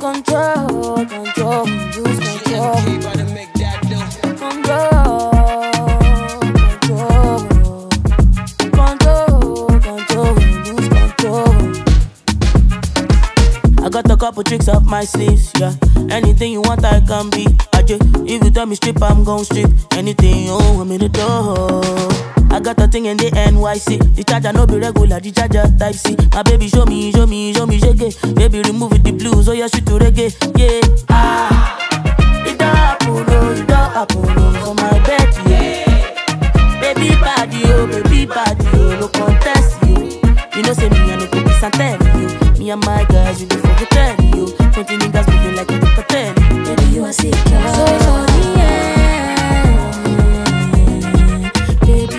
control, lose control. Control, lose control. I got a couple tricks up my sleeves, yeah. Anything you want, I can be. If you tell me strip, I'm gon' strip. Anything you want me to do. I got a thing in the NYC. The charger no be regular, the charger type C. My baby show me, shake it. Baby remove the blues, oh yeah, shoot to reggae, yeah. It don't happen, for my bed, yeah. Baby body, oh, no contest, you. You know say me, I no go be Santelli, you. Me and my guys, we be for the telly, you. 20 niggas moving like you the telly. Baby, you are sick, yeah. So, yeah. Baby,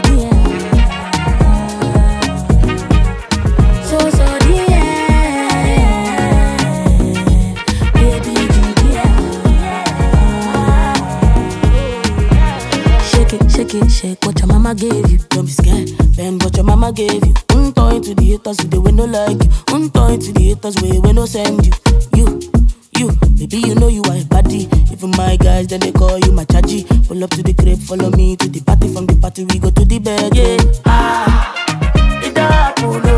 shake what your mama gave you. Don't be scared, bend what your mama gave you. Untoy to the haters who they will no like you. Untoy to the haters we will no send you. You, baby, you know you are a baddie. Even my guys, then they call you my chaji. Pull up to the crib, follow me to the party. From the party we go to the bed, yeah. It don't happen,